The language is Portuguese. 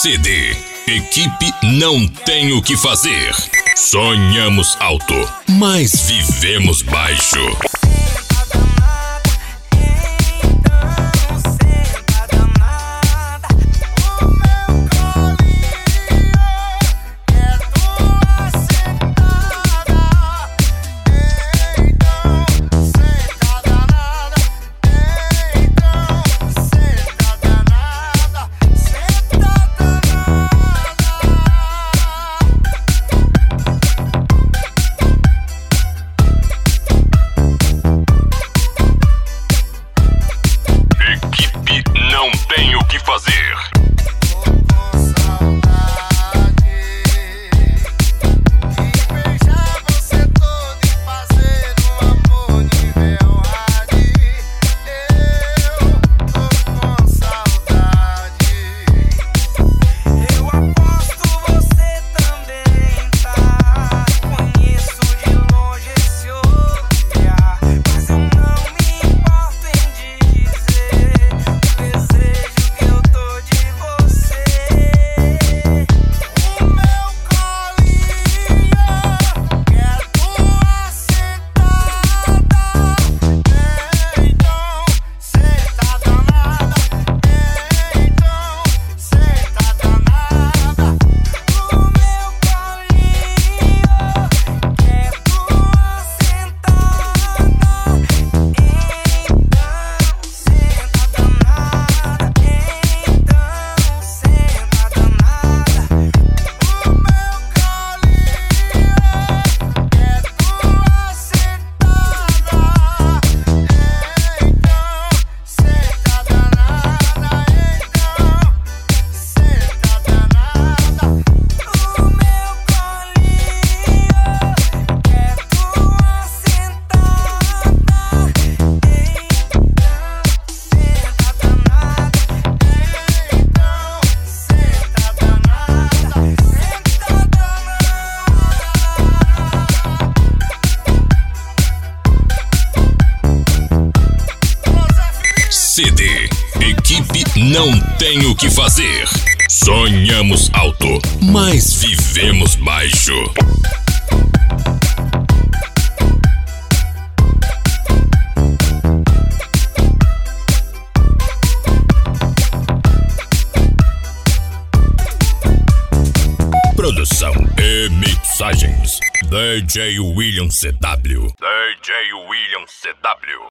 CD. Equipe Não Tem o que Fazer. Sonhamos alto, mas vivemos baixo. Não tem o que fazer. CD. Equipe Não Tem o que Fazer. Sonhamos alto, mas vivemos baixo. Produção e mixagens DJ William CW. DJ William CW.